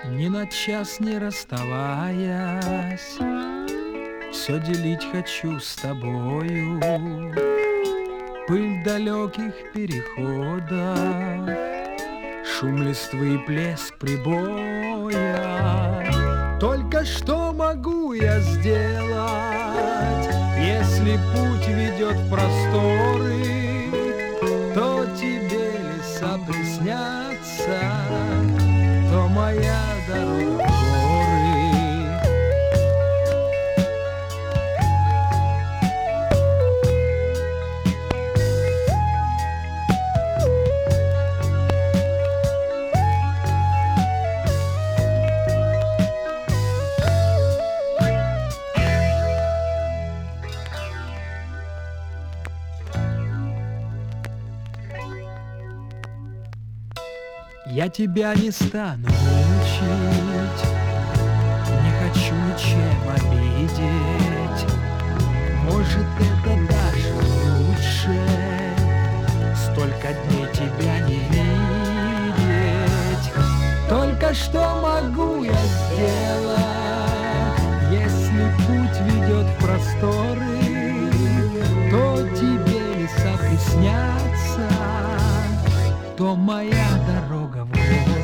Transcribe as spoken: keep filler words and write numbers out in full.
Ни на час не расставаясь, все делить хочу с тобою. Пыль далеких переходов, шум листвы и плеск прибоя. Только что могу я сделать, если путь ведет в просторы, то тебе леса приснятся, то моя дорога в горы. Я тебя не стану учить, не хочу ничем обидеть. Может, это даже лучше, столько дней тебя не видеть. Только что могу я сделать, если путь ведет в просторы, то тебе леса приснятся, то моя дорога в горы.